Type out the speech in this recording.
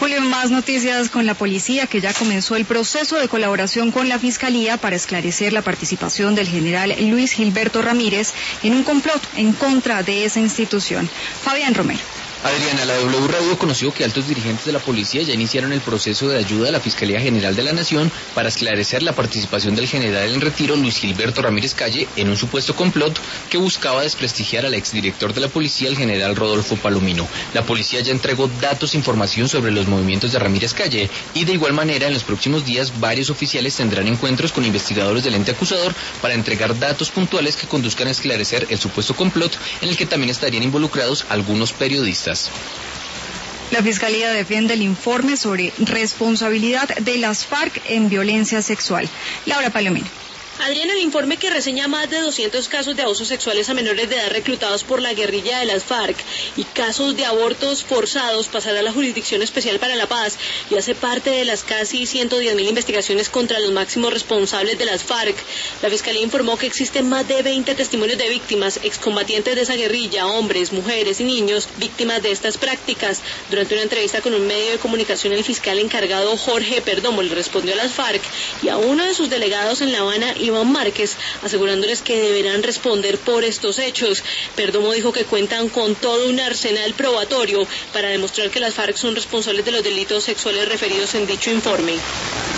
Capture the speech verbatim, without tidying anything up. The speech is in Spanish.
Julio, más noticias con la policía, que ya comenzó el proceso de colaboración con la Fiscalía para esclarecer la participación del general Luis Gilberto Ramírez en un complot en contra de esa institución. Fabián Romero. Adriana, la W Radio conoció que altos dirigentes de la policía ya iniciaron el proceso de ayuda a la Fiscalía General de la Nación para esclarecer la participación del general en retiro Luis Gilberto Ramírez Calle en un supuesto complot que buscaba desprestigiar al exdirector de la policía, el general Rodolfo Palomino. La policía ya entregó datos e información sobre los movimientos de Ramírez Calle y de igual manera en los próximos días varios oficiales tendrán encuentros con investigadores del ente acusador para entregar datos puntuales que conduzcan a esclarecer el supuesto complot en el que también estarían involucrados algunos periodistas. La Fiscalía defiende el informe sobre responsabilidad de las FARC en violencia sexual. Laura Palomino. Adriana, el informe que reseña más de doscientos casos de abusos sexuales a menores de edad reclutados por la guerrilla de las FARC y casos de abortos forzados pasará a la Jurisdicción Especial para la Paz y hace parte de las casi ciento diez mil investigaciones contra los máximos responsables de las FARC. La Fiscalía informó que existen más de veinte testimonios de víctimas, excombatientes de esa guerrilla, hombres, mujeres y niños, víctimas de estas prácticas. Durante una entrevista con un medio de comunicación, el fiscal encargado Jorge Perdomo le respondió a las FARC y a uno de sus delegados en La Habana, Iván Márquez, asegurándoles que deberán responder por estos hechos. Perdomo dijo que cuentan con todo un arsenal probatorio para demostrar que las FARC son responsables de los delitos sexuales referidos en dicho informe.